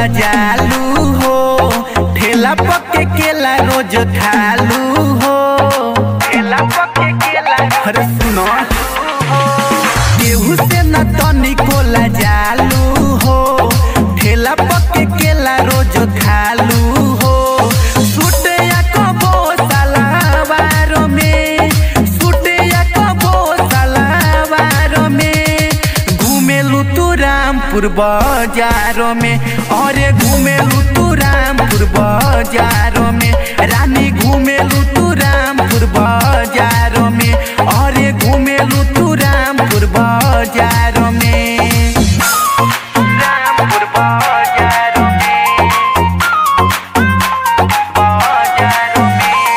कोला जालू हो, ठेला पके केला रोज खालू हो। ठेला पके केला अरे सुनो, केहू से न तनी कोला जालू हो, ठेला पके केला रोज खालू हो। सूटे या कबो सलवार में, सूटे या कबो सलवार में, घूमेलू तू रामपुर बाजारों में। अरे घूमेलू तू रामपुर बाजारों में, रानी घूमेलू तू रामपुर बाजारों में। अरे घूमेलू तू रामपुर बाजारों में, रामपुर बाजारों में, बाजारों में।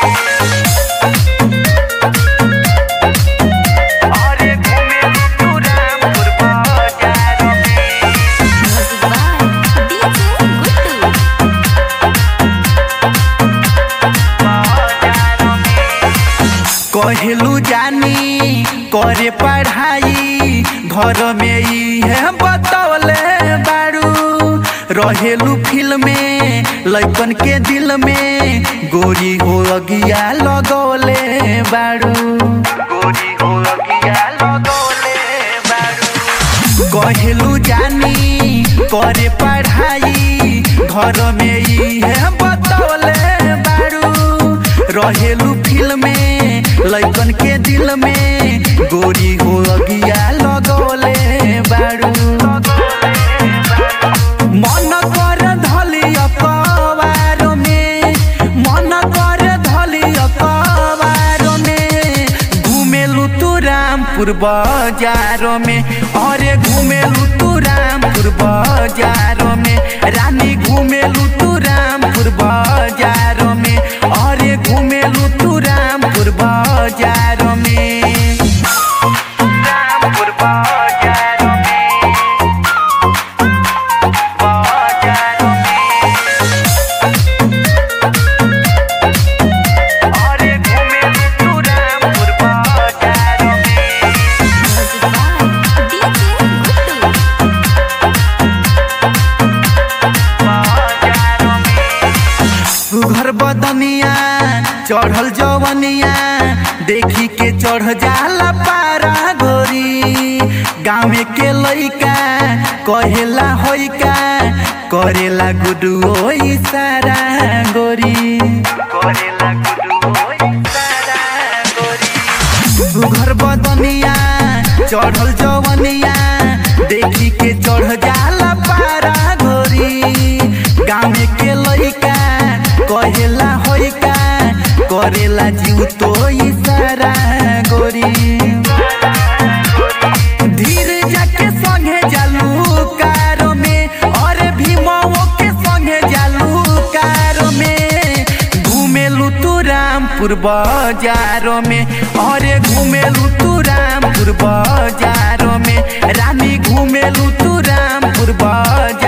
अरे घूमेलू तू रामपुर बाजारों में। कहलू जानी करे पढ़ाई, घर में ही है बतौले बारू। रहेलू फिल्म में लइकन के दिल में, गोरी हो अगिया लगौले बारू। गोरी हो अगिया लगौले बारू। कहलू जानी करे पढ़ाई, घर में ही है बतौले बारू। रहेलू फिल्म में लइकन के दिल में, गोरी हो अगिया लगौले बारू। मन कर धली अखबार में, मन कर धली अखबार में, घूमेलू तू रामपुर बाजारों में। अरे घूमेलू तू रामपुर बाजारों में, रानी घूमेलू तू रामपुर बाजारों में। अरे घूमेलू तू रामपुर बाजारों में, रामपुर बाजारों में, बाजारों में। अरे घूमेलू तू रामपुर बाजारों में, बाजारों में। सुघर बदनिया चढ़ल जवनिया, देखी के चढ़ जाला पारा गोरी। गाँव के लइका कहेला होइका, करेला गुडुओ इशारा गोरी। करेला गुडुओ इशारा गोरी। सुघर बदनिया चढ़ल जवनिया, देखी के चढ़ जाला पारा गोरी। गाँव के लइका कहेला होइका, करेला जीव तो इशारा गोरी। धीरे जाके संगे जालू कारो में, और भीमो के संगे जालू कारो में, घूमेलू तू रामपुर बाजारों में। अरे घूमेलू तू रामपुर बाजारों में, रानी घूमेलू तू रामपुर बाजार।